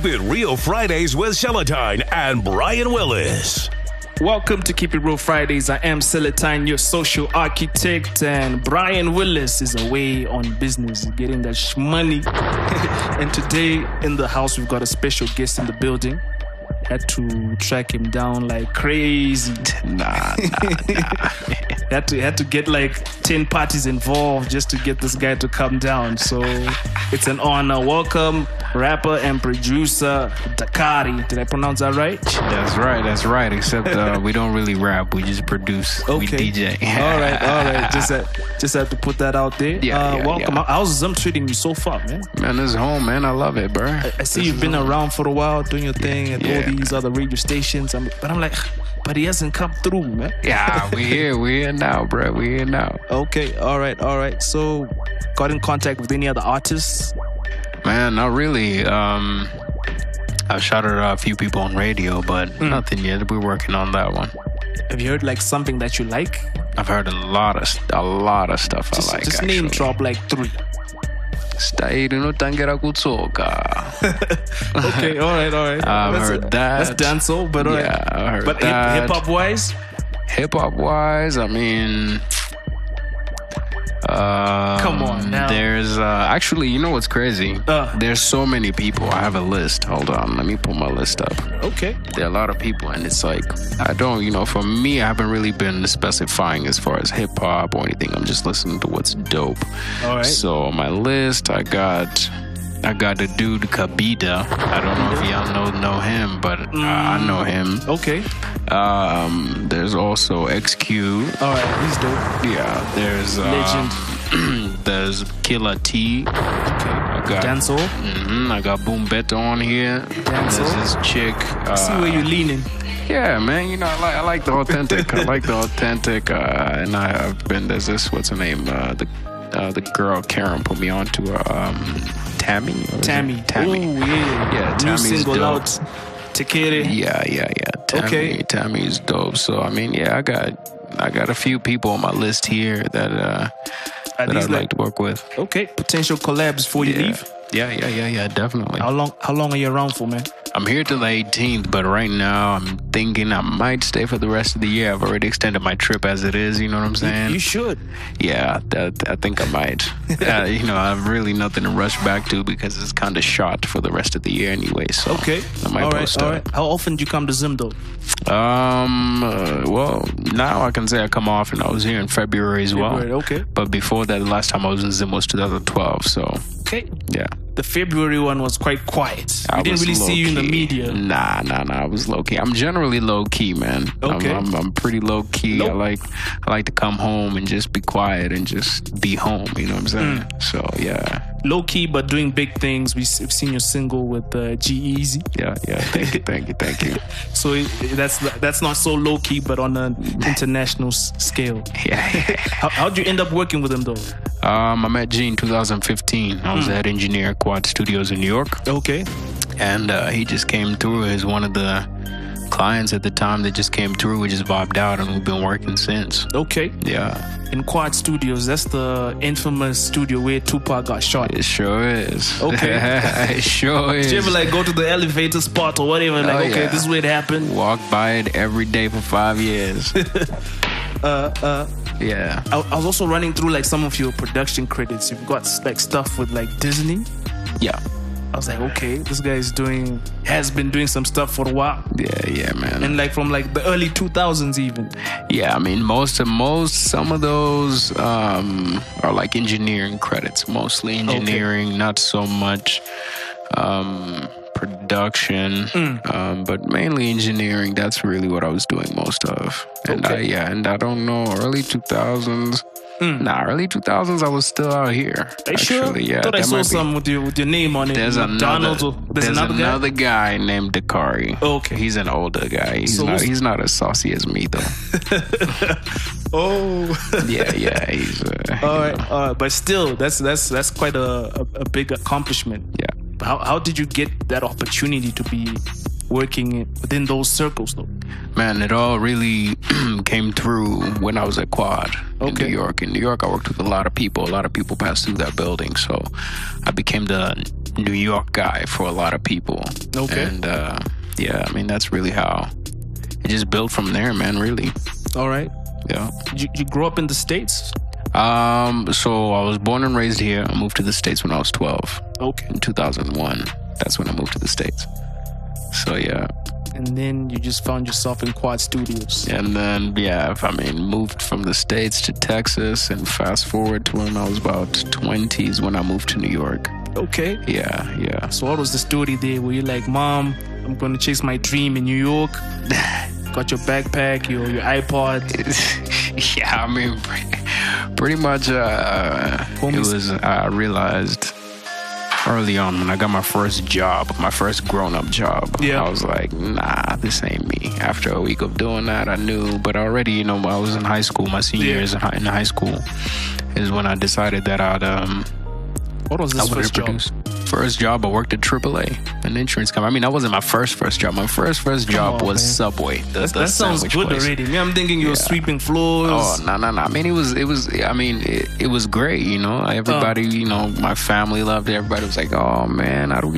Keep It Real Fridays with Celatine and Brian Willis. Welcome to Keep It Real Fridays. I am Celatine, your social architect, and Brian Willis is away on business, getting that money. And today in the house, we've got a special guest in the building. Had to track him down like crazy. Nah. had to get like 10 parties involved just to get this guy to come down. So it's an honor. Welcome, rapper and producer Dakari. Did I pronounce that right? That's right. Except we don't really rap. We just produce. Okay. We DJ. All right. Just had to put that out there. Welcome. Yeah. How's Zim treating you so far, man? Man, this is home, man. I love it, bro. I see you've been around for a while doing your thing at all these other radio stations. But I'm like, but he hasn't come through, man. Yeah, we here now, bro. We here now. Okay, all right. So, got in contact with any other artists? Man, not really. I've shouted out a few people on radio, but nothing yet. We're working on that one. Have you heard like something that you like? I've heard a lot of stuff I like. Just name drop like 3. Stayed no tangera kutsoka. Okay, all right. I've heard that. That's dancehall, but all right. Yeah, I heard but that. hip-hop wise? Hip-hop wise, I mean... Come on now. There's actually, you know what's crazy? There's so many people. I have a list. Hold on, let me pull my list up. Okay. There are a lot of people, and it's like I don't, for me, I haven't really been specifying as far as hip hop or anything. I'm just listening to what's dope. All right. So on my list, I got the dude Kabida. I don't know if y'all know him, but I know him. Okay. There's also XQ. All right, he's dope. Yeah, there's Legend. There's Killer T. Okay. I got Dancehall. I got Boom Better on here. Dancehall. There's this chick. See where you're leaning. Yeah, man. I like the authentic. And I've been. There's this. What's her name? The girl Karen put me on to her. Tammy. Oh, Tammy. Yeah, new single dope. out. Tekere. Yeah. Tammy's dope. So I mean, I got a few people on my list here that I'd like to work with. Okay, potential collabs before you leave. Yeah, definitely. How long are you around for, man? I'm here till the 18th, but right now I'm thinking I might stay for the rest of the year. I've already extended my trip as it is, you know what I'm saying? You should. Yeah, I think I might. I have really nothing to rush back to because it's kind of shot for the rest of the year anyway, so okay. I might post all right. How often do you come to Zim, though? Well, now I can say I come off, and I was here in February as well. Okay. But before that, the last time I was in Zim was 2012, so... Okay. Yeah. The February one was quite quiet. We didn't really see you in the media. Nah. I was low key. I'm generally low key, man. Okay. I'm pretty low key. Nope. I like to come home and just be quiet and just be home. You know what I'm saying? So yeah. Low key, but doing big things. We've seen your single with G-Eazy. Yeah. Thank you. So that's not so low key, but on an international scale. Yeah. How'd you end up working with him though? I met G in 2015. I was the head engineer at Quad Studios in New York. Okay. And he just came through as one of the clients at the time that just came through. We just vibed out, and we've been working since. Okay. Yeah. In Quad Studios, that's the infamous studio where Tupac got shot. It sure is. Okay. It sure is. Did you ever go to the elevator spot or whatever? This is where it happened? Walk by it every day for 5 years. Yeah. I was also running through some of your production credits. You've got stuff with Disney. Yeah. I was like, okay, this guy has been doing some stuff for a while. Yeah, man. And from the early 2000s even. Yeah, I mean, some of those are engineering credits, mostly engineering, not so much production, but mainly engineering. That's really what I was doing most of. And I don't know, early 2000s. Early 2000s, I was still out here. Are you sure? Yeah, thought I saw some with your name on it. There's another guy named Dakari. Okay. He's an older guy. He's not as saucy as me, though. Oh. Yeah. He's all right. But still, that's quite a big accomplishment. Yeah. How did you get that opportunity to be working within those circles, though? Man, it all really came through when I was at Quad in New York. In New York, I worked with a lot of people. A lot of people passed through that building. So I became the New York guy for a lot of people. Okay. And yeah, I mean, that's really how it just built from there, man, really. All right. Yeah. You grew up in the States? So I was born and raised here. I moved to the States when I was 12. Okay. In 2001. That's when I moved to the States. So, yeah. And then you just found yourself in Quad Studios. And then, yeah, I mean, moved from the States to Texas, and fast forward to when I was about 20s when I moved to New York. Okay. Yeah. So what was the story there? Were you like, Mom, I'm going to chase my dream in New York? Got your backpack, your iPod? Yeah, I mean, pretty much it was, I realized early on when I got my first job, my first grown-up job, I was like, nah, this ain't me. After a week of doing that, I knew, but already, you know, I was in high school, my senior years in high school is when I decided that what was this first job? First job, I worked at AAA, an insurance company. I mean, that wasn't my first job. My first job was Subway. The that sounds good place. Already. Me, I'm thinking you were sweeping floors. Oh, no. I mean, it was great, you know. Everybody, you know, my family loved it. Everybody was like, oh, man, and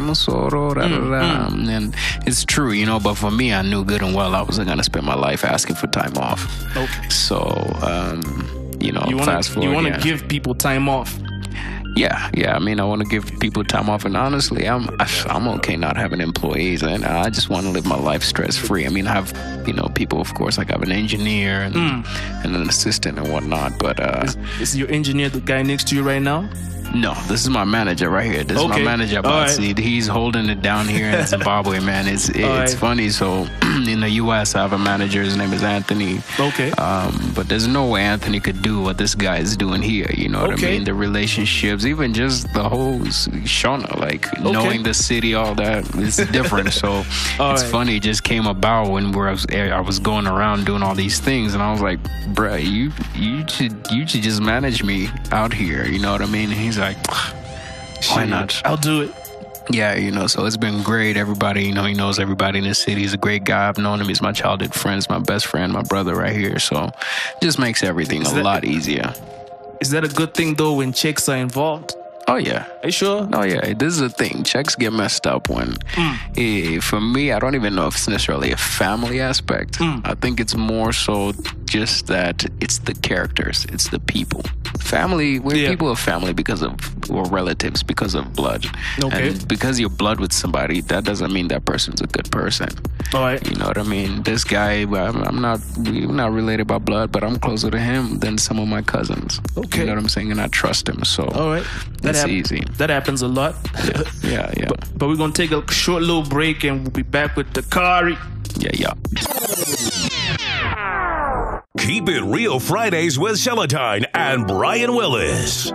it's true, you know, but for me, I knew good and well I wasn't going to spend my life asking for time off. Okay. So, you know, fast forward. You want to give people time off. Yeah. I mean, I want to give people time off, and honestly, I'm okay not having employees, and I just want to live my life stress free. I mean, I have, you know, people, of course, like I have an engineer and an assistant and whatnot. But is your engineer the guy next to you right now? No, this is my manager right here. This is my manager, Batsy. Right. He's holding it down here in Zimbabwe, man. It's funny. So in the U.S., I have a manager. His name is Anthony. Okay. But there's no way Anthony could do what this guy is doing here. You know what I mean? The relationships, even just the whole Shona, like knowing the city, all that, it's different. So it's funny. It just came about when I was going around doing all these things, and I was like, bruh, you should just manage me out here. You know what I mean? And he's like, why not? I'll do it. Yeah, you know, so it's been great. Everybody, you know, he knows everybody in the city. He's a great guy. I've known him. He's my childhood friend, my best friend, my brother right here. So it just makes everything a lot easier. Is that a good thing, though, when checks are involved? Oh, yeah. Are you sure? Oh, yeah. This is a thing. Checks get messed up when, for me, I don't even know if it's necessarily a family aspect. I think it's more so just that it's the characters. It's the people. Family, people are family because of, or relatives because of blood. Okay. And because you're blood with somebody, that doesn't mean that person's a good person. All right. You know what I mean? This guy, we're not related by blood, but I'm closer to him than some of my cousins. Okay. You know what I'm saying? And I trust him. So all right. That's easy. That happens a lot. Yeah. But we're going to take a short little break and we'll be back with Dakari. Yeah. Keep It Real Fridays with Celatine and Brian Willis.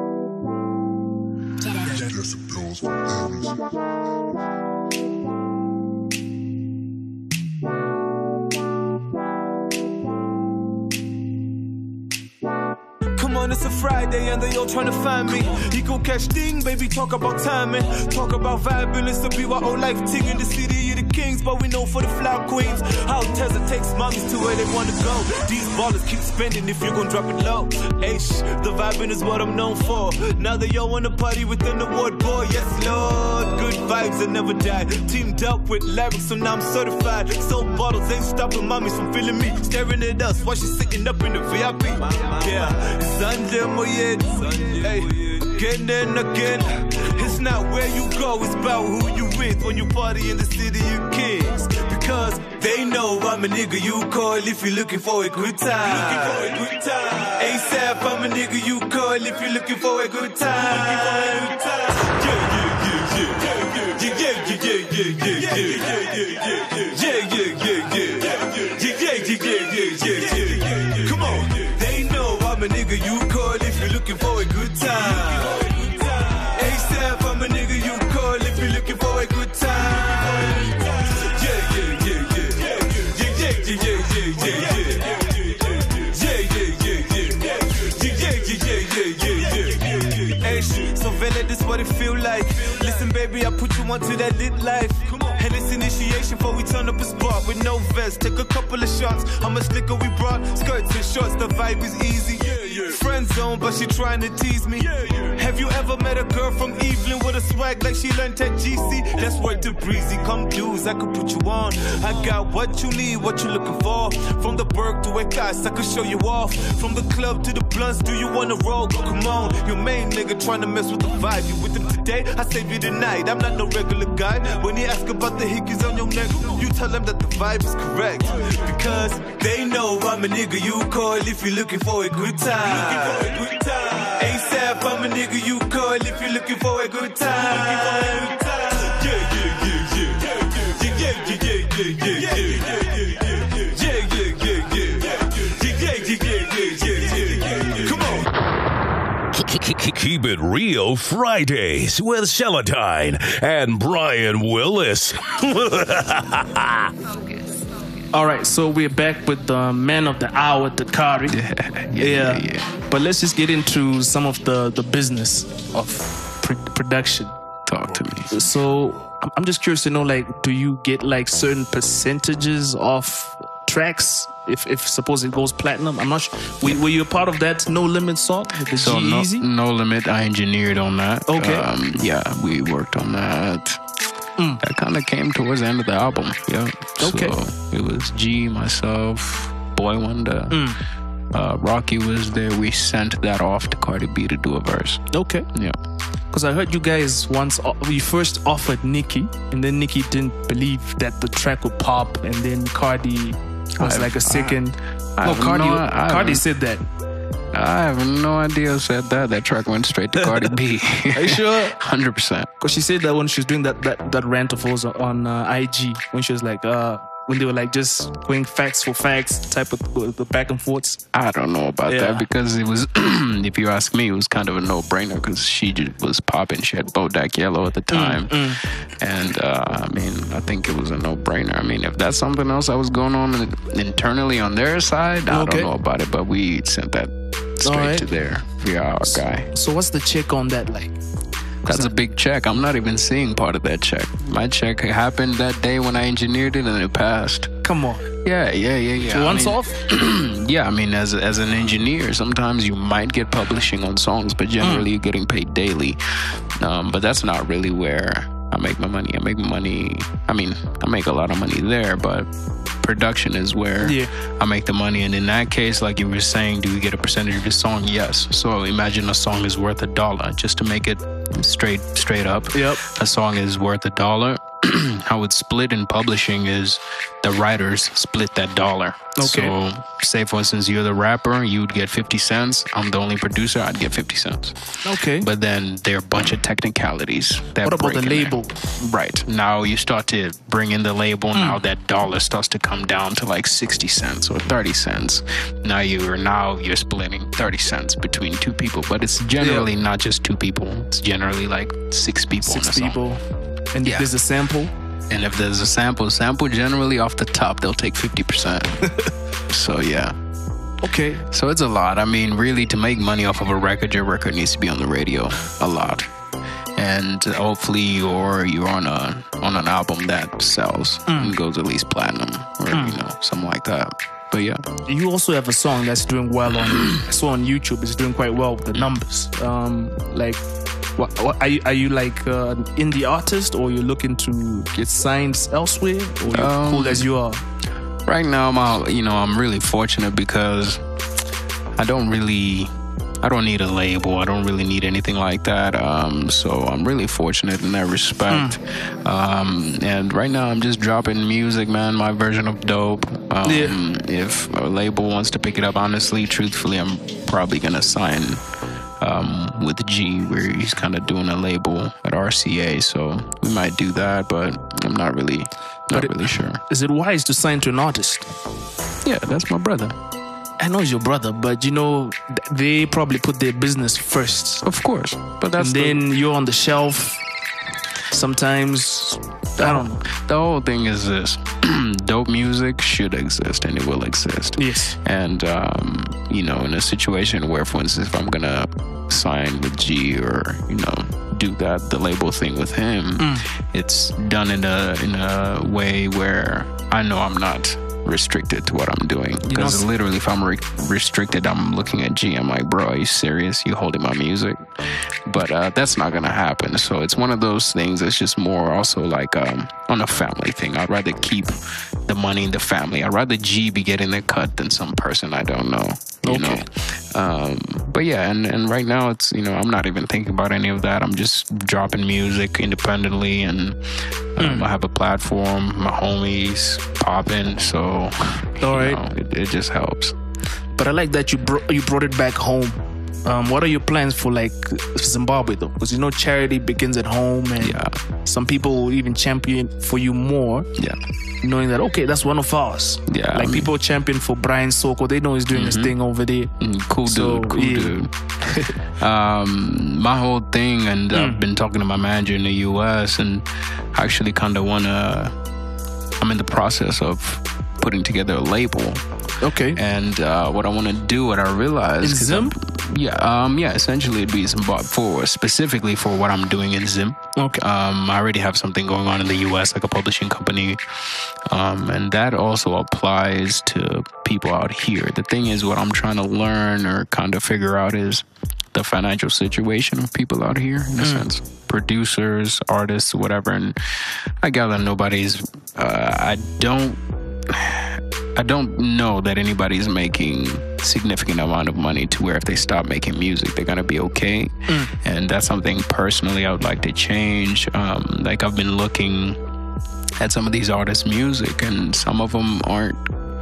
It's a Friday and they all trying to find me. You go catch ding, baby, talk about timing. Talk about vibing, it's the BYO life ting in the city of the kings, but we know for the flower queens. How Tessa takes mommies to where they want to go. These ballers keep spending if you gon' drop it low. The vibing is what I'm known for. Now they all wanna party within the ward boy. Yes, Lord, good vibes that never die. Teamed up with lyrics, so now I'm certified. Sold bottles ain't stopping mommies from feeling me. Staring at us while she's sitting up in the VIP. Yeah, hey, again and again. It's not where you go, it's about who you with when you party in the city of kings. Because they know I'm a nigga you call if you're looking for a good time. ASAP, I'm a nigga you call if you're looking for a good time. Come on, they know I'm a nigga you call if you're looking for a good time. ASAP, I'm a nigga you call if you're looking for a good time. Hey, so Vela, this what it feel like. Listen, baby, I put you onto that lit life. Come on. And it's initiation before we turn up a spot with no vest. Take a couple of shots. How much liquor we brought? Skirts and shorts, the vibe is easy. Friend zone, but she trying to tease me. Have you ever met a girl from Evelyn with a swag like she learned at GC? That's word to breezy. Come dudes, I could put you on. I got what you need, what you looking for. From the Berg to a class, I could show you off. From the club to the blunts, do you wanna roll? Come on, your main nigga trying to mess with the vibe. You with him today? I save you tonight. I'm not no regular guy. When he ask about the hickeys on your neck, you tell him that the vibe is correct. Because they know I'm a nigga you call if you're looking for a good time. ASAP, I'm a nigga you call if you're looking for a good time. Come on. Keep It Real Fridays with Celatine and Brian Willis. All right, so we're back with the man of the hour, Dakari. Yeah. But let's just get into some of the business of production. Talk to me. So I'm just curious to know, like, do you get like certain percentages of tracks if suppose it goes platinum? I'm not sure. Were you a part of that No Limit song? So no Limit, I engineered on that. Okay. Yeah, we worked on that. That kind of came towards the end of the album. Yeah. Okay. So it was G, myself, Boy Wonder, Rocky was there. We sent that off to Cardi B to do a verse. Okay. Yeah. Because I heard you guys once, we first offered Nicki, and then Nicki didn't believe that the track would pop, and then Cardi was like a second. Cardi said that. I have no idea who said that. That track went straight to Cardi B. Are you sure? 100%. Because she said that when she was doing that rant of hers on IG, when she was like, when they were like just going facts for facts type of the back and forths. I don't know about that because it was, if you ask me, it was kind of a no-brainer because she just was popping. She had Bodak Yellow at the time. And I mean, I think it was a no-brainer. I mean, if that's something else that was going on internally on their side, I don't know about it, but we sent that straight to there via our guy. So what's the check on that like? That's a big check. I'm not even seeing part of that check. My check happened that day when I engineered it and it passed. Come on. Yeah. Once off? Yeah, I mean, as an engineer, sometimes you might get publishing on songs, but generally you're getting paid daily. But that's not really where I make my money. I make a lot of money there, but production is where I make the money. And in that case, like you were saying, do we get a percentage of the song? Yes. So imagine a song is worth $1. Just to make it straight up. Yep. A song is worth $1. How it's split in publishing is the writers split that $1. Okay. So say for instance you're the rapper, you'd get 50 cents. I'm the only producer, I'd get 50 cents. Okay. But then there are a bunch of technicalities that what about the label? Right. Now you start to bring in the label. Now that $1 starts to come down to like 60 cents or 30 cents. Now you're splitting 30 cents between two people. But it's generally not just two people. It's generally like 6 people. 6 people. And if there's a sample? And if there's a sample generally off the top, they'll take 50%. So, yeah. Okay. So it's a lot. I mean, really, to make money off of a record, your record needs to be on the radio a lot. And hopefully you're on an album that sells and goes at least platinum or, something like that. But yeah. You also have a song that's doing well I saw on YouTube. It's doing quite well with the numbers. What are you like an indie artist, or you're looking to get signed elsewhere, or you're cool as you are? Right now, I'm really fortunate because I don't need a label. I don't really need anything like that. So I'm really fortunate in that respect. And right now I'm just dropping music, man. My version of Dope. If a label wants to pick it up, honestly, truthfully, I'm probably gonna sign with G, where he's kind of doing a label at RCA. So we might do that, but I'm not really sure. Is it wise to sign to an artist? Yeah, that's my brother. I know it's your brother, but they probably put their business first. Of course. But then you're on the shelf. Sometimes, I don't know. The whole thing is this. Dope music should exist, and it will exist. Yes. And, in a situation where, for instance, if I'm going to sign with G or, do the label thing with him, it's done in a way where I know I'm not restricted to what I'm doing. Because literally, if I'm restricted, I'm looking at G. I'm like, bro, are you serious? You holding my music? But that's not gonna happen. So it's one of those things that's just more also like on a family thing. I'd rather keep the money in the family. I'd rather G be getting the cut than some person I don't know. You know. But yeah, and right now it's, I'm not even thinking about any of that. I'm just dropping music independently, and I have a platform, my homies popping, so it just helps. But I like that you brought it back home. What are your plans for like Zimbabwe though? Because charity begins at home, and some people will even champion for you more. Yeah, knowing that that's one of ours. Yeah, like people champion for Brian Soko. They know he's doing his thing over there. Cool dude. My whole thing, and I've been talking to my manager in the U.S. and actually kind of I'm in the process of putting together a label. Okay. And what I want to do, what I realized, Zim? Essentially it'd be Zimbabwe specifically for what I'm doing in Zim. Okay. I already have something going on in the US, like a publishing company, and that also applies to people out here. The thing is, what I'm trying to learn or kind of figure out is the financial situation of people out here, in a sense, producers, artists, whatever. And I gather nobody's. I don't know that anybody's making significant amount of money to where if they stop making music, they're gonna be okay. And that's something personally I would like to change. Like I've been looking at some of these artists' music, and some of them aren't.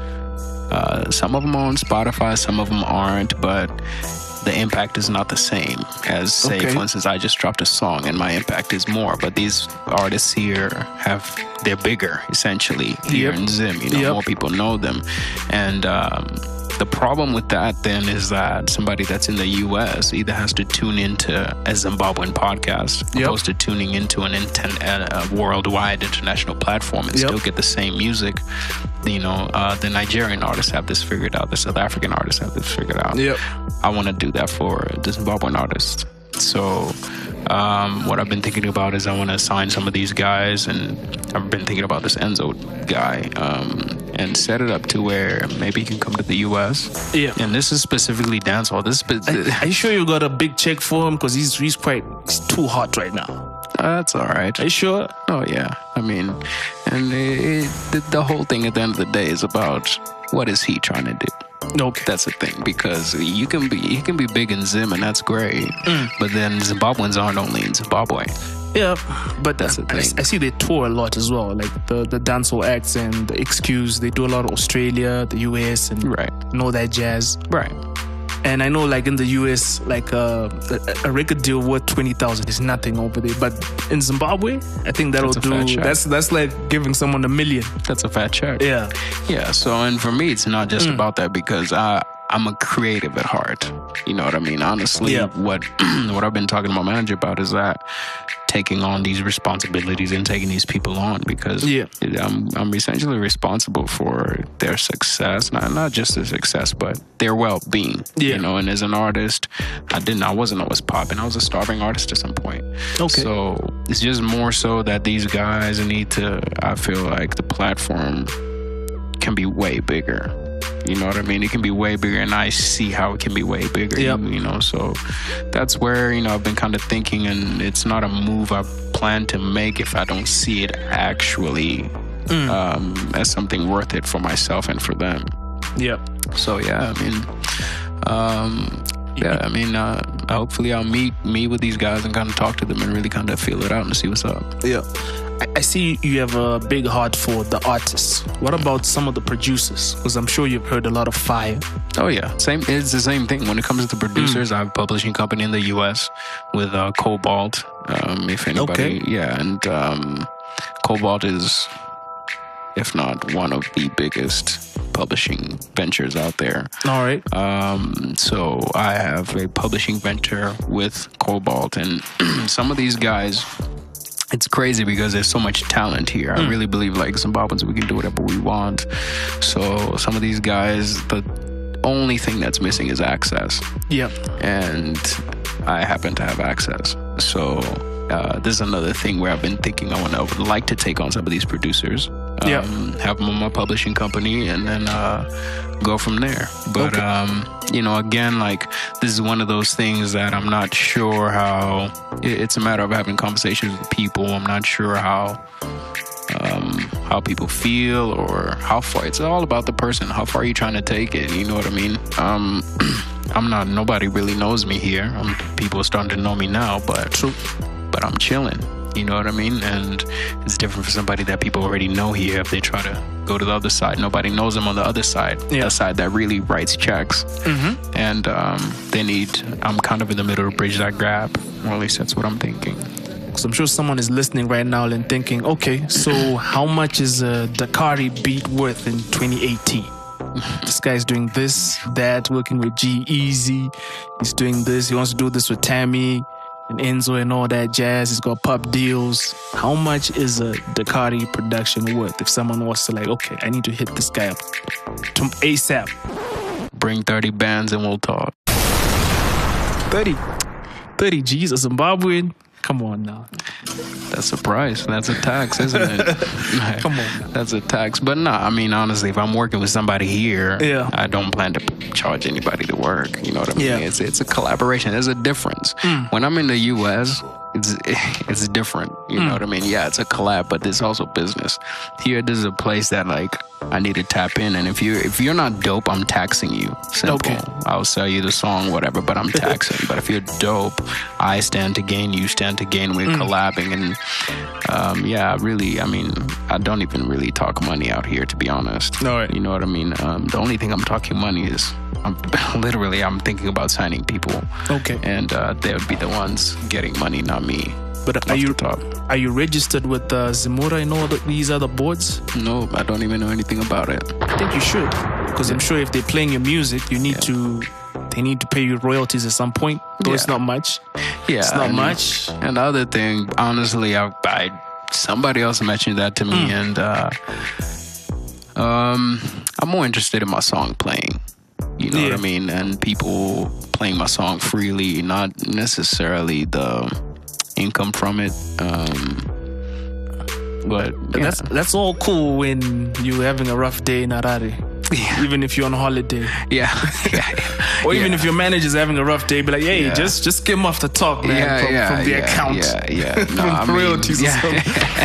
Some of them are on Spotify, some of them aren't, but the impact is not the same as, say, for instance, I just dropped a song and my impact is more. But these artists here they're bigger, essentially, here in Zim. More people know them. And the problem with that then is that somebody that's in the US either has to tune into a Zimbabwean podcast opposed to tuning into a worldwide international platform and still get the same music. The Nigerian artists have this figured out. The South African artists have this figured out. I want to do that for the Zimbabwean artists. So what I've been thinking about is I want to sign some of these guys, and I've been thinking about this Enzo guy, and set it up to where maybe he can come to the US. Yeah. And this is specifically dancehall. Are you sure you got a big check for him? Because he's too hot right now. That's all right. Are you sure? Oh yeah. I mean, and the whole thing at the end of the day is about what is he trying to do. Okay. That's the thing, because he can be big in Zim, and that's great. But then Zimbabweans aren't only in Zimbabwe. Yeah, but that's the thing. I see they tour a lot as well, like the dancehall acts and the Excuse. They do a lot of Australia, the US, and all that jazz. Right. And I know, like in the US, like a record deal worth 20,000 is nothing over there. But in Zimbabwe, I think that'll do. That's like giving someone $1 million. That's a fat check. Yeah. Yeah. So, and for me, it's not just about that, because I'm a creative at heart. You know what I mean? Honestly, what I've been talking to my manager about is that taking on these responsibilities and taking these people on, because I'm essentially responsible for their success, not just their success, but their well-being. And as an artist, I wasn't always popping. I was a starving artist at some point. Okay. So it's just more so that these guys I feel like the platform can be way bigger. You know what I mean? It can be way bigger, and I see how it can be way bigger. So that's where, I've been kind of thinking, and it's not a move I plan to make if I don't see it actually as something worth it for myself and for them. So hopefully I'll meet with these guys and kind of talk to them and really kind of feel it out and see what's up. I see you have a big heart for the artists. What about some of the producers? Because I'm sure you've heard a lot of fire. Oh yeah, it's the same thing. When it comes to producers, I have a publishing company in the US with Cobalt. If anybody, and Cobalt is, if not one of the biggest publishing ventures out there. All right. So I have a publishing venture with Cobalt, and some of these guys, it's crazy because there's so much talent here. I really believe, like, Zimbabweans, we can do whatever we want. So some of these guys, the only thing that's missing is access. And I happen to have access. So this is another thing where I've been thinking I would like to take on some of these producers, have them on my publishing company, and then go from there. But you know, again, like, this is one of those things that I'm not sure how. It's a matter of having conversations with people. I'm not sure how people feel or how far. It's all about the person. How far are you trying to take it? You know what I mean? Nobody really knows me here. People are starting to know me now, but I'm chilling. You know what I mean? And it's different for somebody that people already know here. If they try to go to the other side, nobody knows them on the other side. The side that really writes checks. And I'm kind of in the middle to bridge that gap. Or at least that's what I'm thinking. So I'm sure someone is listening right now and thinking, okay, so how much is a Dakari beat worth in 2018? This guy's doing this, that, working with G-Eazy. He's doing this. He wants to do this with Tammy and Enzo and all that jazz. He's got pop deals. How much is a Dakari production worth if someone was to, like, okay, I need to hit this guy up to ASAP? Bring 30 bands and we'll talk. 30 G's, a Zimbabwean? Come on now. That's a price. That's a tax, isn't it? Come on now. That's a tax. But no, I mean, honestly, if I'm working with somebody here, I don't plan to charge anybody to work. You know what I mean? It's a collaboration. There's a difference. When I'm in the U.S., it's different. You know what I mean? Yeah, it's a collab, but there's also business. Here, this is a place that, like, I need to tap in, and if you're not dope, I'm taxing you. Simple. Okay. I'll sell you the song, whatever, but I'm taxing. But if you're dope, I stand to gain, you stand to gain. We're collabing, and I don't even really talk money out here, to be honest. All right. You know what I mean? The only thing I'm talking money is I'm thinking about signing people. Okay. And they would be the ones getting money, not me. But are you registered with Zemura and all these other boards? No, I don't even know anything about it. I think you should, because I'm sure if they're playing your music, they need to pay you royalties at some point. Though it's not much. Yeah, it's not much. And the other thing, honestly, somebody else mentioned that to me, and I'm more interested in my song playing. You know what I mean? And people playing my song freely, not necessarily the income from it. But that's all cool when you're having a rough day in Harare. Yeah. Even if you're on holiday. Yeah. Or even if your manager's having a rough day, be like, hey, just skim off the top, man, from the account. No, royalties or something.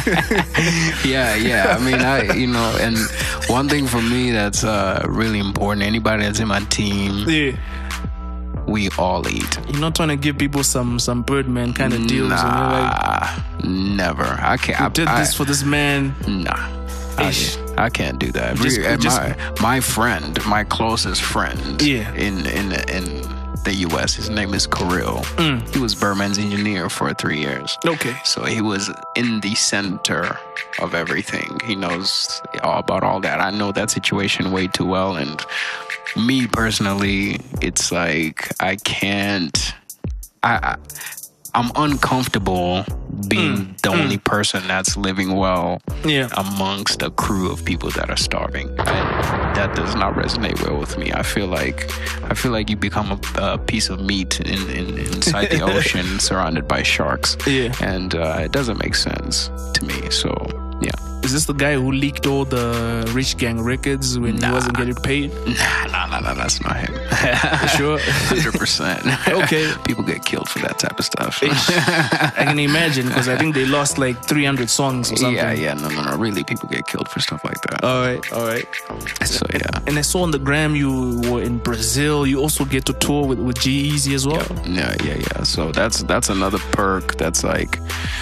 I mean, and one thing for me that's really important, anybody that's in my team, we all eat. You're not trying to give people some Birdman kind of deals. Nah, and you're like, never. I can't. I did this for this man. Nah. I can't do that. My friend, my closest friend in the U.S., his name is Kirill. He was Birdman's engineer for 3 years. Okay. So he was in the center of everything. He knows all about all that. I know that situation way too well. And me personally, it's like I can't... I'm uncomfortable being the only person that's living well amongst a crew of people that are starving. That does not resonate well with me. I feel like you become a piece of meat inside the ocean, surrounded by sharks. Yeah, and it doesn't make sense to me. So yeah. Is this the guy who leaked all the Rich Gang records when he wasn't getting paid? Nah, that's not him. Sure? 100%. Okay. People get killed for that type of stuff. I can imagine, because I think they lost like 300 songs or something. Yeah, no, really, people get killed for stuff like that. All right. So, yeah. And I saw on the gram you were in Brazil. You also get to tour with G-Eazy as well? Yeah. So that's another perk that's like...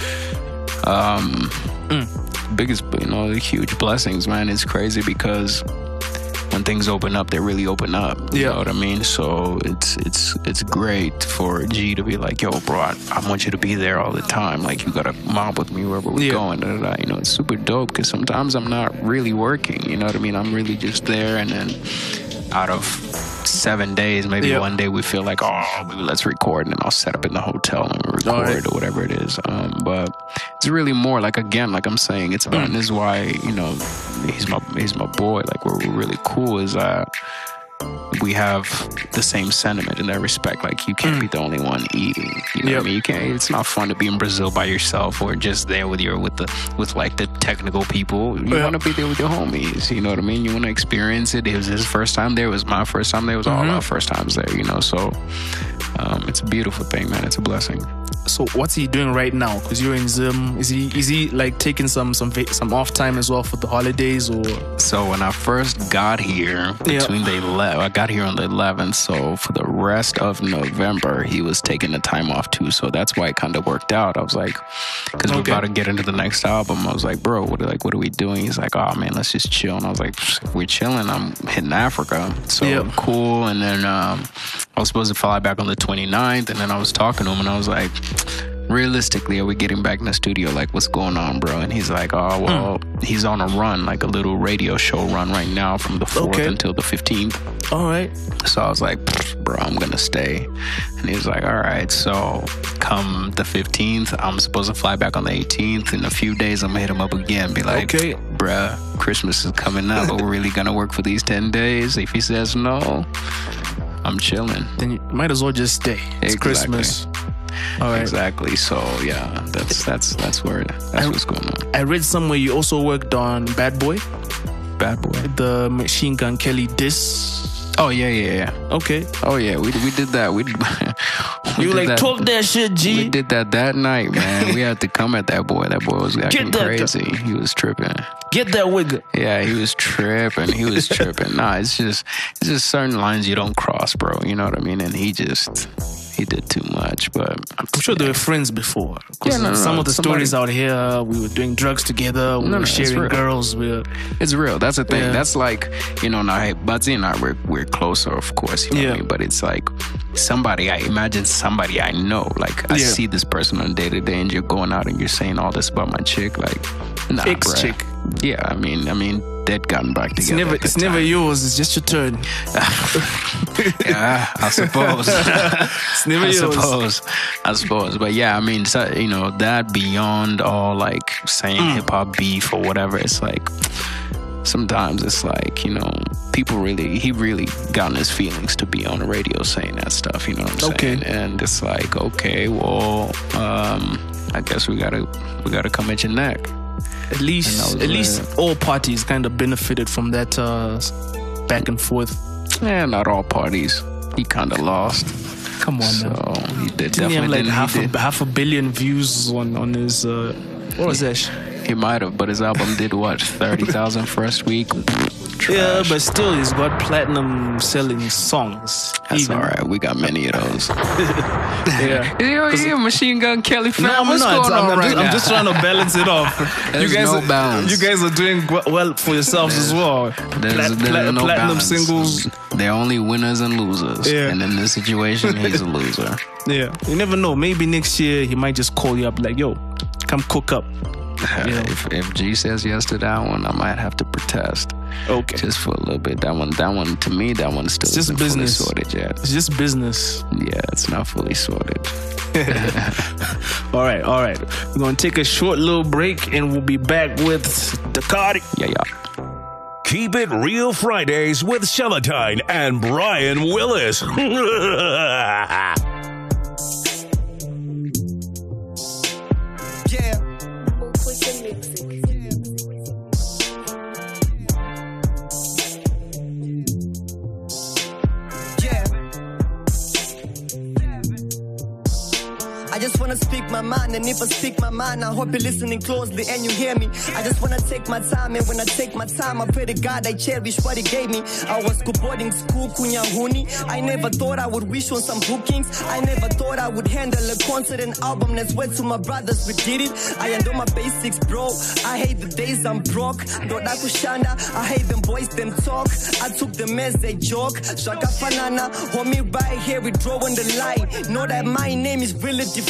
biggest, huge blessings, man. It's crazy because when things open up, they really open up. You know what I mean? So it's great for G to be like, yo, bro, I want you to be there all the time. Like, you gotta mob with me wherever we're going. It's super dope because sometimes I'm not really working. You know what I mean? I'm really just there, and then out of 7 days, maybe one day we feel like, let's record, and then I'll set up in the hotel and record or whatever it is. But it's really more like, again, like I'm saying, it's about, and this is why, he's my boy. Like, we're really cool is that we have the same sentiment in that respect. Like, you can't be the only one eating. You know what I mean? You can't. It's not fun to be in Brazil by yourself or just there with like the technical people. You want to be there with your homies. You know what I mean? You want to experience it. It was his first time there. It was my first time there. It was all our first times there. You know, so it's a beautiful thing, man. It's a blessing. So what's he doing right now? Because you're in Zim. Is he like taking some off time as well for the holidays or? So when I first got here, I got here on the 11th. So for the rest of November, he was taking the time off too. So that's why it kind of worked out. I was like, because we're about to get into the next album. I was like, bro, what are we doing? He's like, oh man, let's just chill. And I was like, if we're chilling, I'm hitting Africa. So cool. And then I was supposed to fly back on the 29th, and then I was talking to him, and I was like, realistically, are we getting back in the studio? Like, what's going on, bro? And he's like, oh, well, he's on a run, like a little radio show run right now from the 4th until the 15th. All right. So I was like, bro, I'm going to stay. And he was like, all right. So come the 15th, I'm supposed to fly back on the 18th. In a few days, I'm going to hit him up again. Be like, bruh, Christmas is coming up. Are we really going to work for these 10 days? If he says no, I'm chilling. Then you might as well just stay. It's Christmas. All right. Exactly. So yeah, that's what's going on. I read somewhere you also worked on Bad Boy. Bad Boy. The Machine Gun Kelly diss. Oh yeah. Okay. Oh yeah, we did that. You were like, talk that shit, G. We did that night, man. We had to come at that boy. That boy was acting crazy. He was tripping. Get that wigger. Yeah, he was tripping. Nah, it's just certain lines you don't cross, bro. You know what I mean? And he did too much, but I'm sure they were friends before. Some of the stories out here, we were doing drugs together, we were sharing girls. It's real. That's the thing. Yeah. That's like, now, hey, Budzy and I, we're closer, of course, you know what I mean? But it's like somebody I know. Like, I see this person on day-to-day, and you're going out and you're saying all this about my chick. Like, nah, ex-chick. Bruh. Yeah, I mean, they'd gotten back together. It's never yours. It's just your turn. Yeah, I suppose. It's never yours. I suppose. But yeah, I mean, so, that beyond all like saying hip hop beef or whatever, it's like sometimes it's like, he really got in his feelings to be on the radio saying that stuff. You know what I'm saying? And it's like, okay, well, I guess we gotta come at your neck. At least all parties kind of benefited from that back and forth. Yeah, not all parties. He kind of lost. Come on, man. He did definitely. He have like half a billion views on his. What was that? He might have, but his album did what? 30,000 first week. Trash. Yeah, but still, he's got platinum selling songs. That's all right. We got many of those. Yeah, Machine Gun Kelly fan. No, what's going on right now? I'm just trying to balance it off. You guys are doing well for yourselves as well. There's no platinum balance. Singles. They're only winners and losers. Yeah. And in this situation, he's a loser. Yeah. You never know. Maybe next year he might just call you up like, yo, come cook up. If G says yes to that one, I might have to protest. Okay. Just for a little bit. That one to me, that one still isn't fully sorted yet. It's just business. Yeah, it's not fully sorted. All right. We're going to take a short little break and we'll be back with Ducati. Yeah. Keep It Real Fridays with Celatine and Brian Willis. I just wanna speak my mind, and if I speak my mind, I hope you're listening closely and you hear me. I just wanna take my time, and when I take my time, I pray to God I cherish what He gave me. I was boarding school, Kunyahuni. I never thought I would wish on some bookings. I never thought I would handle a concert and album. That's where to my brothers we did it. I know my basics, bro. I hate the days I'm broke. Dodakushanda, I hate them boys, them talk. I took them as they joke. Shaka Fanana, homie right here, we drawing the line. Know that my name is really different.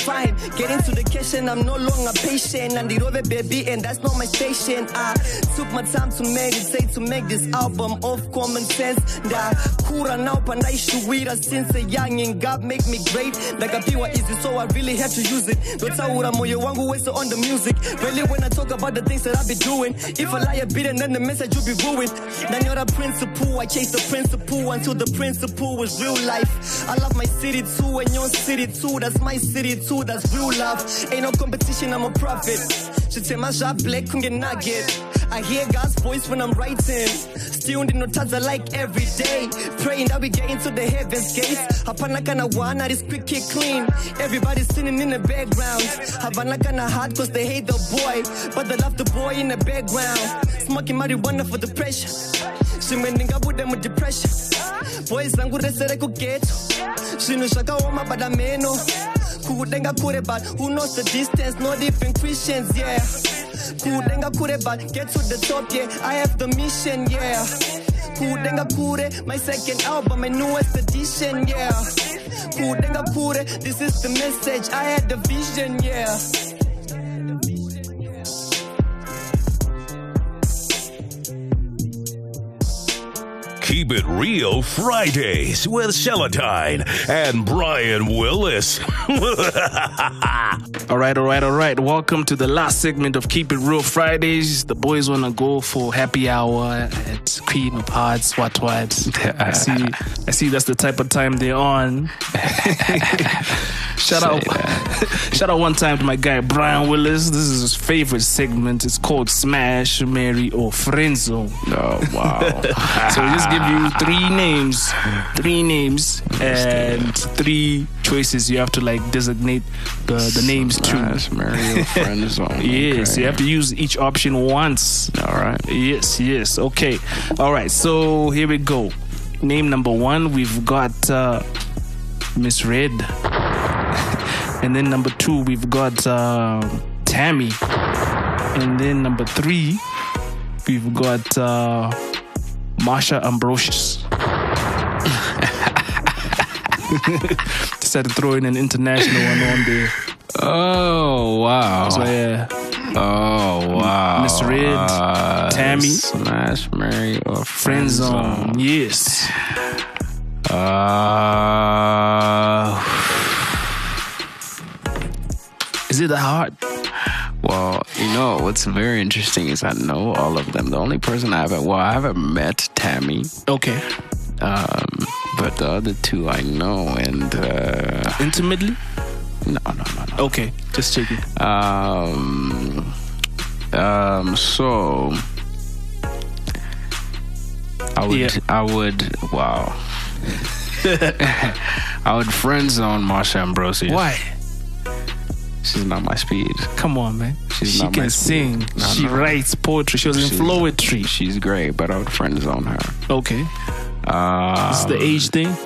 fine. Get into the kitchen, I'm no longer patient. And the rover baby, and that's not my station. I took my time to meditate, to make this album of common sense. Da kura now pandaishuwira since a young and God make me great. Like a piwa easy, so I really have to use it. Don't tell what I'm wangu waste on the music. Really when I talk about the things that I be doing. If I lie a bit and then the message will be ruined. Then you're a principle, I chase the principle until the principle was real life. I love my city too and your city too. That's my city too, that's real love. Ain't no competition, I'm a prophet. She tell my job black couldn't get nugget. I hear God's voice when I'm writing. Still in no taza like every day. Praying that we get into the heaven's gates. Hapana kana wana, this quick kick clean. Everybody's singing in the background. Havana kana hard cause they hate the boy, but they love the boy in the background. Smoking marijuana for depression. Shimeninga with them with depression. Boys zangu resere ku ghetto. Shinu shaka woma badameno. Kudenga kure but who knows the distance? Not even Christians, yeah. Kudenga kure but get to the top, yeah. I have the mission, yeah. Kudenga kure, my second album, my newest edition, yeah. Kudenga kure, this is the message. I had the vision, yeah. Keep It Real Fridays with Celatine and Brian Willis. All right. Welcome to the last segment of Keep It Real Fridays. The boys want to go for happy hour at Queen of Hearts, what? I see that's the type of time they're on. Shout out one time to my guy Brian Willis. This is his favorite segment. It's called Smash, Marry, or Friend Zone. Oh, wow. So we just give you three names and three choices. You have to like designate the names to. Smash, marry, or friend zone. Yes, okay. You have to use each option once. All right. Yes. Okay. All right. So here we go. Name number one, we've got Miss Red. And then number two, we've got Tammy. And then number three, we've got Marsha Ambrosius. Just had to throw in an international one on there. Oh, wow. So, yeah. Oh, wow. Miss Red, Tammy. Smash, marry, or Friend Zone. Yes. Is it that hard? Well, you know, what's very interesting is I know all of them. The only person I haven't met Tammy. Okay. But the other two I know, and intimately? No. Okay, just checking. So I would wow. I would friend zone Marsha Ambrosius. Why? She's not my speed. Come on, man. She can sing. No, she writes poetry. She was in Flowetry. She's great, but I would friend zone her. Okay. This is the age thing?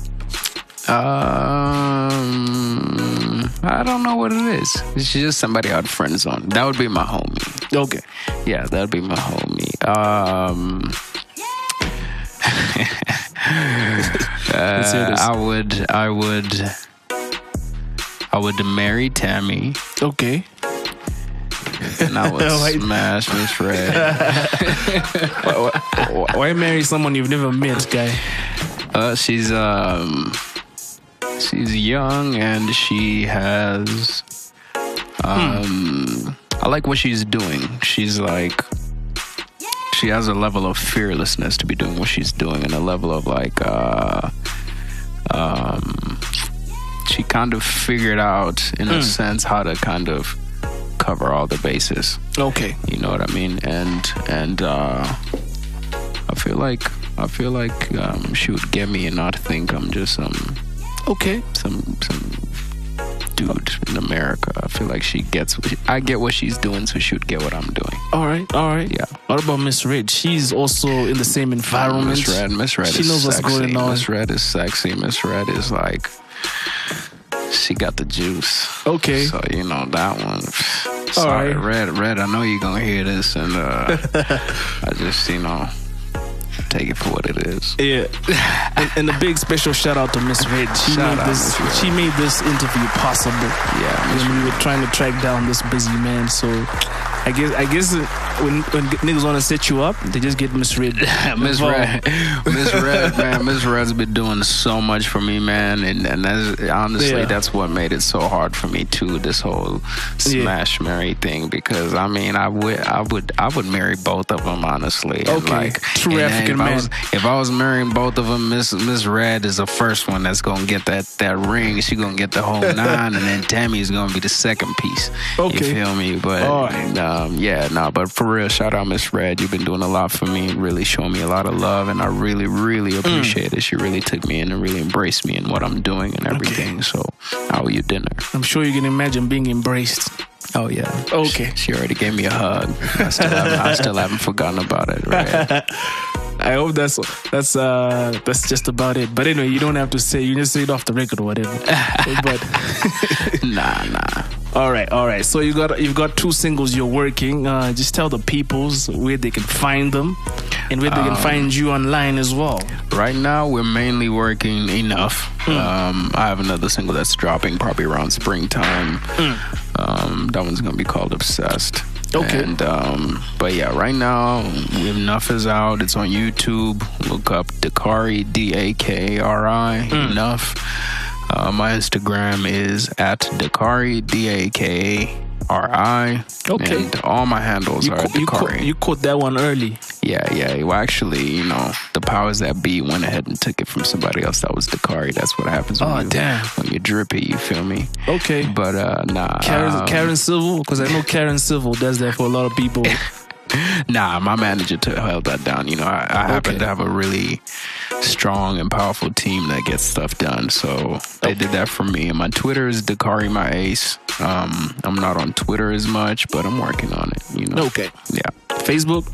I don't know what it is. She's just somebody I'd friend zone. That would be my homie. Okay. Yeah, that'd be my homie. I would marry Tammy. Okay. And I would smash Miss Red. Why marry someone you've never met, guy? She's young and she has I like what she's doing. She's like, she has a level of fearlessness to be doing what she's doing, and a level of like she kind of figured out in a sense how to kind of cover all the bases. Okay. You know what I mean? And I feel like she would get me and not think I'm just some dude in America. I feel like I get what she's doing, so she would get what I'm doing. All right. Yeah. What about Miss Red? She's also in the same environment. Miss Red she is knows sexy. What's going on. Miss Red is sexy. Miss Red is like, she got the juice. Okay. So you know that one. Sorry, right. Red. I know you're gonna hear this, and I just take it for what it is. Yeah. and a big special shout out to Miss Red. She made this interview possible. Yeah. When we were trying to track down this busy man. So I guess when niggas want to set you up, they just get Miss Red. Miss Red, man. Miss Red's been doing so much for me, man. And that's, honestly, that's what made it so hard for me too. This whole smash marry thing, because I mean, I would marry both of them, honestly. Okay. And like, true African man. If I was marrying both of them, Miss Red is the first one that's gonna get that ring. She gonna get the whole 9, and then Tammy's gonna be the second piece. Okay. You feel me? But but for real, shout out Miss Red. You've been doing a lot for me and really showing me a lot of love, and I really, really appreciate it. She really took me in and really embraced me in what I'm doing and everything. So I owe you dinner. I'm sure you can imagine being embraced. Oh yeah. Okay. She already gave me a hug. I still haven't forgotten about it. Right? I hope that's just about it. But anyway, you don't have to say. You just say it off the record or whatever. But nah. All right. So you've got 2 singles you're working. Just tell the peoples where they can find them and where they can find you online as well. Right now, we're mainly working Enough. I have another single that's dropping probably around springtime. That one's gonna be called Obsessed. Okay. And but yeah, right now Enough is out. It's on YouTube. Look up Dakari, Dakari. Enough. My Instagram is at Dakari, Dakari. Okay. And all my handles are Dakari. You caught that one early. Yeah. Well, actually, the powers that be went ahead and took it from somebody else that was Dakari. That's what happens when you're drippy, you feel me? Okay. But nah. Karen Civil? Because I know Karen Civil does that for a lot of people. Nah, my manager held that down. I happen to have a really strong and powerful team that gets stuff done. So they did that for me. And my Twitter is Dakari My Ace. I'm not on Twitter as much, but I'm working on it. Okay. Yeah. Facebook,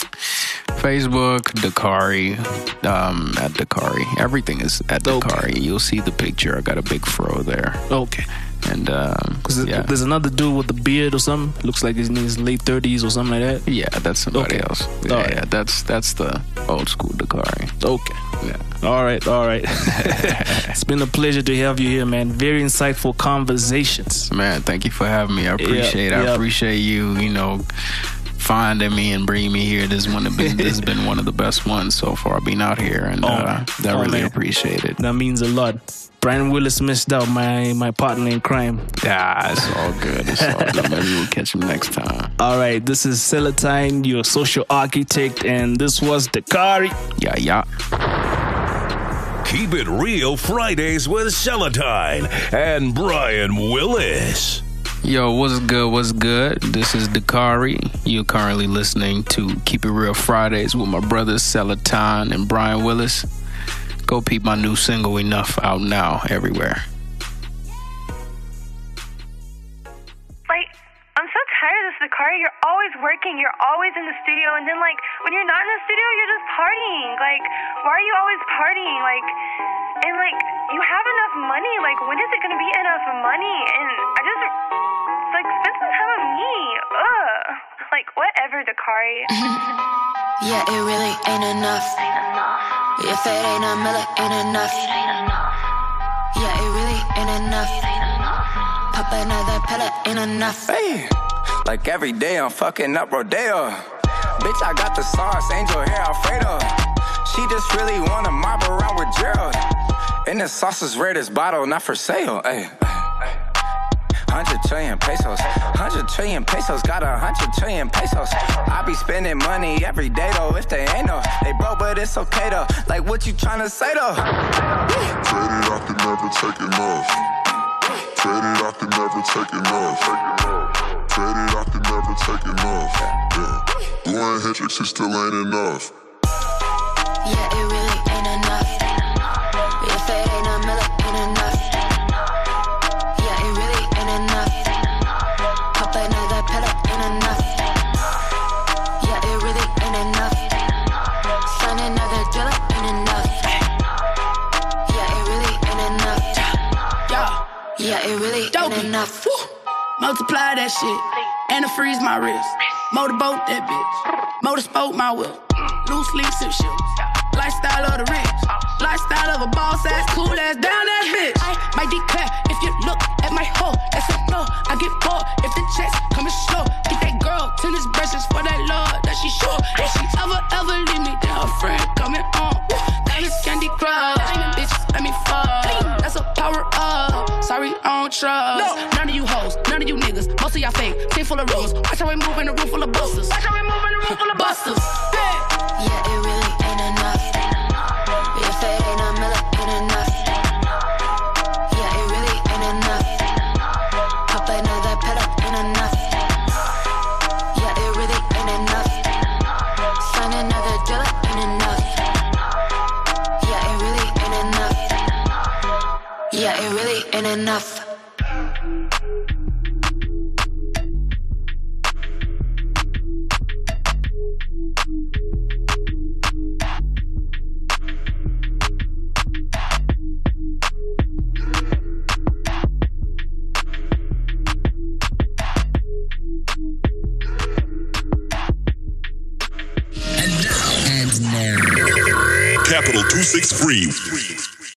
Dakari, at Dakari. Everything is at Dakari. You'll see the picture. I got a big fro there. Okay. And there's another dude with the beard or something. Looks like he's in his late 30s or something like that. Yeah, that's somebody else. Yeah, that's the old school Dakari. Okay. Yeah. All right. It's been a pleasure to have you here, man. Very insightful conversations. Man, thank you for having me. I appreciate it. I appreciate you, finding me and bringing me here. This has been one of the best ones so far being out here, and really appreciate it. That means a lot. Brian Willis missed out, my partner in crime. It's all good. Maybe we'll catch him next time. All right, this is Celatine, your social architect, and this was Dakari. Yeah. Keep It Real Fridays with Celatine and Brian Willis. Yo, what's good? This is Dakari. You're currently listening to Keep It Real Fridays with my brothers Celatine and Brian Willis. Go peep my new single Enough out now everywhere. I'm so tired of this, Dakari. You're always working. You're always in the studio. And then, when you're not in the studio, you're just partying. Why are you always partying? You have enough money. When is it going to be enough money? And I just, spend some time with me. Whatever, Dakari. Yeah, it really ain't enough. If it ain't a miller, ain't enough. Yeah, it really ain't enough. Pop another pellet, ain't enough. Hey, every day I'm fucking up Rodeo. Bitch, I got the sauce, angel hair Alfredo. She just really wanna mob around with Gerald. And the sauce is rare, this bottle not for sale. Hey. 100 trillion pesos, 100 trillion pesos, got 100 trillion pesos. I be spending money every day though, if they ain't no. Hey bro, but it's okay though, what you tryna say though? Traded, I can never take enough. Traded, I can never take enough. Traded, I can never take enough. Yeah. Blue and Hendrix, it still ain't enough. Yeah, it really ain't enough. If it ain't a miller, ain't enough. Yeah, it really ain't enough. Multiply that shit and to freeze my wrist. Motorboat that bitch. Motorsport my whip. loose leaf shoes. Lifestyle of the rich. Lifestyle of a boss ass, cool ass, down ass bitch. I might declare if you look at my hoe, that's a no. I get bored if the checks coming slow. Get that girl tennis bracelets for that love that she show. If she ever leave me, then her friend coming on. That is Candy Crush, bitch, let me fuck. That's a power up. Sorry, I don't trust. No. None of you hoes, none of you niggas, most of y'all fake. Team full of rules. Watch how we move in a room full of busters. Watch how we move in a room full of busters. Yeah, it really ain't enough. If it ain't a million, ain't enough. Yeah, it really ain't enough. Pop another pill up, ain't enough. Yeah, it really ain't enough. Sign another deal up, ain't enough. Yeah, it really ain't enough. Yeah, it really ain't enough. Capital 263.